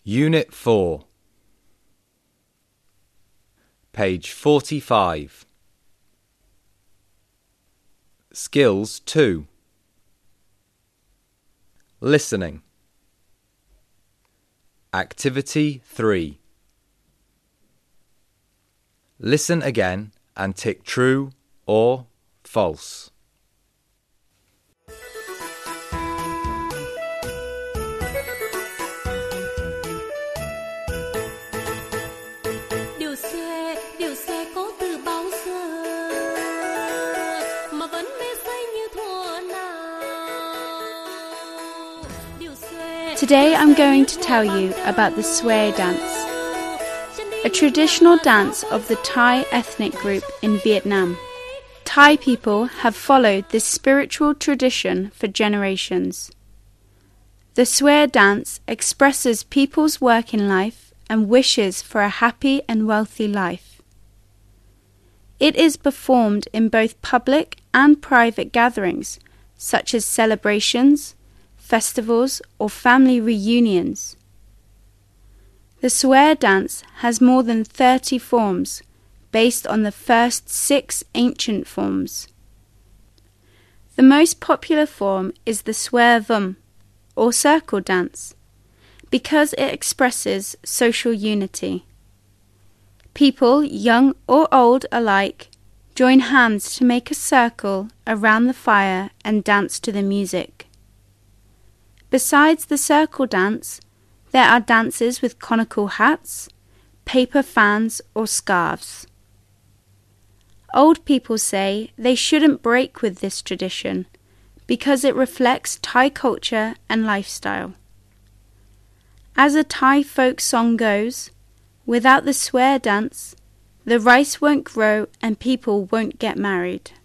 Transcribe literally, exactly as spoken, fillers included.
Unit four, page forty-five. Skills two. Listening. Activity three. Listen again and tick true or false. Điều C, điều C có từ bao giờ mà vẫn mê say như thuở nào. Điều C. Today I'm going to tell you about the Sway dance, a traditional dance of the Thai ethnic group in Vietnam. Thai people have followed this spiritual tradition for generations. The Sway dance expresses people's work in life and wishes for a happy and wealthy life. It is performed in both public and private gatherings, such as celebrations, festivals, or family reunions. The Sway dance has more than thirty forms, based on the first six ancient forms. The most popular form is the Sway Vum, or circle dance, because it expresses social unity. People, young or old alike, join hands to make a circle around the fire and dance to the music. Besides the circle dance, there are dances with conical hats, paper fans or scarves. Old people say they shouldn't break with this tradition because it reflects Thai culture and lifestyle. As a Thai folk song goes, without the Sway dance, the rice won't grow and people won't get married.